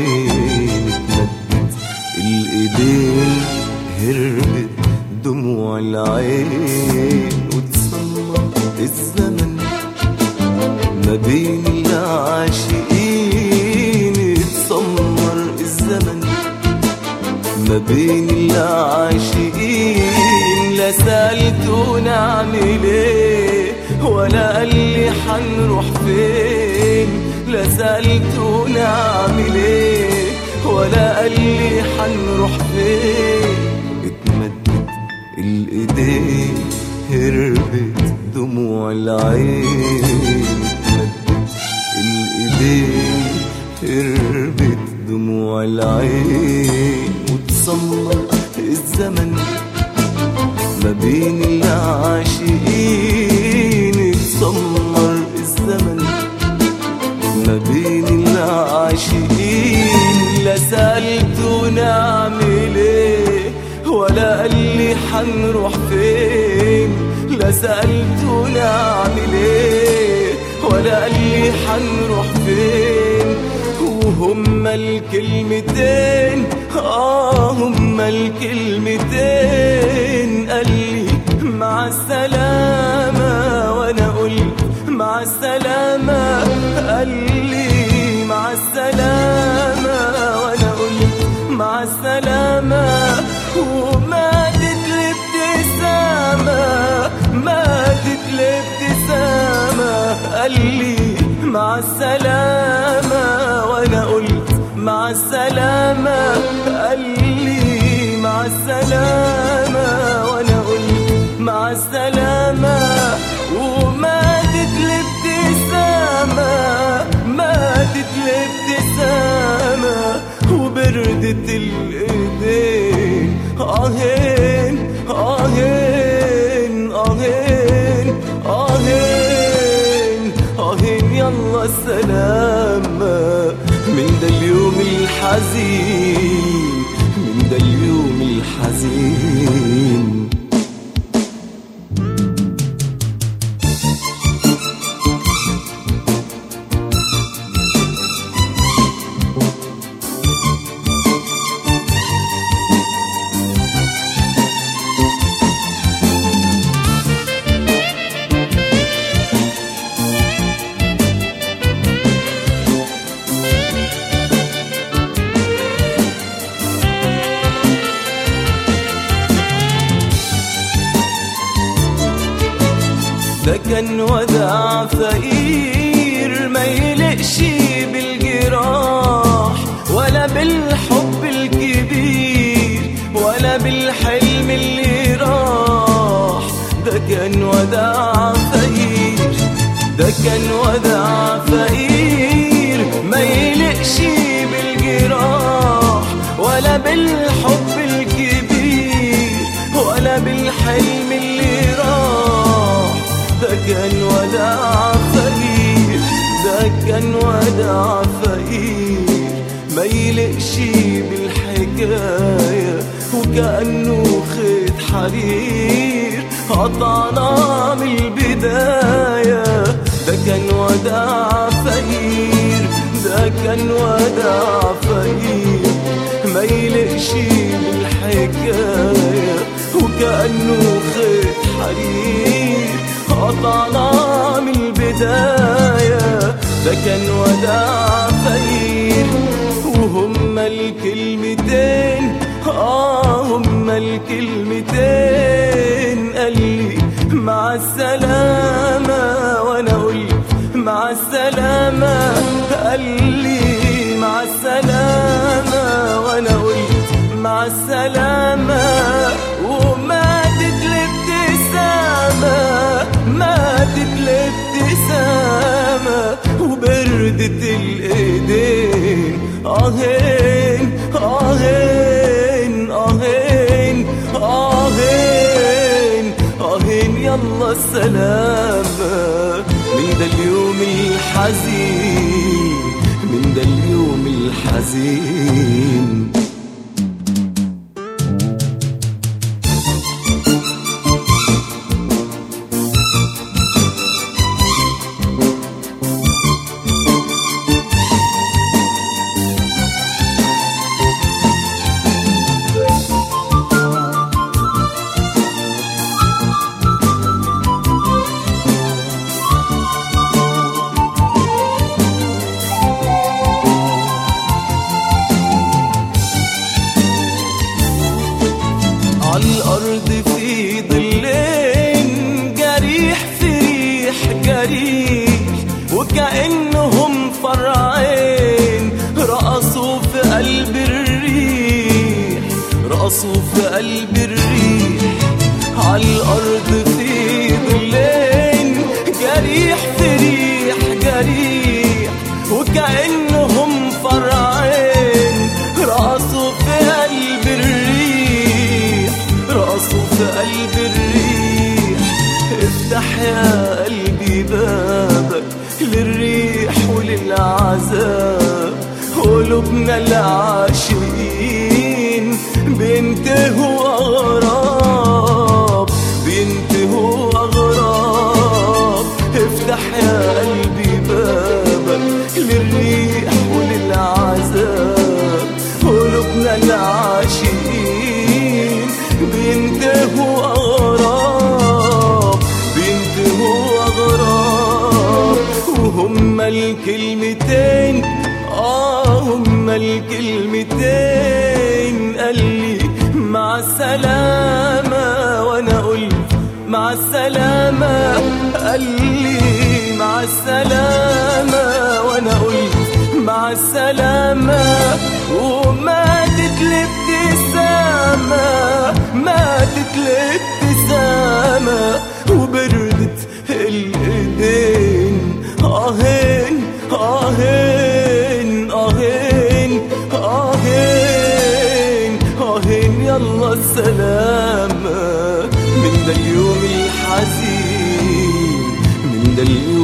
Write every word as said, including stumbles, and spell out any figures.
العين اتمدت الايدين، هربت دموع العين وتصمم الزمن ما بين العاشقين. اتسمر الزمن ما بين العاشقين، لا سألته نعمل ايه ولا قال لي حنروح فين. لا سألته نعمل ايه ولا قال لي حنروح فين. اتمدت الايدين، هربت دموع العين. اتمدت الايدين، هربت دموع العين وتصمر الزمن ما بين العاشقين. اتسمر الزمن ما بين العاشقين، لا سألته نعمل ايه ولا قال لي حنروح فين. لا سألته نعمل ايه ولا قال لي حنروح فين. وهما الكلمتين، آه هما الكلمتين، قال لي مع السلامة وأنا قلت مع السلامة. قال لي مع السلامة وأنا قلت مع السلامة. وماتت الابتسامة، ماتت الابتسامة. قال لي مع السلامة وأنا قلت مع السلامة. قال لي مع السلامة وأنا قلت مع السلامة. وماتت الابتسامة، ماتت الابتسامة. وبردت الإيدين، آهين آهين آهين آهين آهين. يلا السلامة من ده اليوم الحزين، من ده اليوم الحزين. ده كان وداع فقير ما يلقش بالجراح ولا بالحب الكبير ولا بالحلم اللي راح. ده كان وداع فقير، ده كان وداع فقير ما يلقش بالجراح ولا بالحب الكبير ولا بالحلم اللي راح. ده كان وداع فقير، ده كان وداع فقير ما يلقش بالحكاية وكأنه خيط حرير قطعنا من البداية. ده كان وداع فقير، ده كان وداع فقير ما يلقش بالحكاية وكأنه خيط حرير قطعنا من البداية. ده كان وداع فقير وهما الكلمتين، آه هما الكلمتين. قال لي مع السلامة وأنا قلت مع السلامة. قال لي مع السلامة وأنا قلت مع السلامة. وماتت الابتسامة، ماتت الابتسامة. وبردت الإيدين، آهين آهين آهين آهين آهين. يلا السلامة من ده اليوم الحزين، من ده اليوم الحزين. راسه في قلب الريح، عالأرض في ظلين، جريح في ريح جريح وكأنهم فرعين. راسه في قلب الريح، راسه في قلب الريح. افتح يا قلبي بابك للريح وللعذاب، قلوبنا العاشقين بينتهوا أغراب، بينتهوا أغراب. افتح يا قلبي بابك للريح وللعذاب، قلوبنا العاشقين بينتهوا أغراب، بينتهوا أغراب. وهما الكلمتين آه هما الكلمتين، قال لي مع السلامة وأنا قلت مع السلامة، قال لي مع السلامة وأنا قلت مع السلامة. وماتت الابتسامة، ماتت الابتسامة، وبردت الإيدين. آهين آهين آهين آهين آهين يلا السلامة من ده اليوم الحزين، من ده اليوم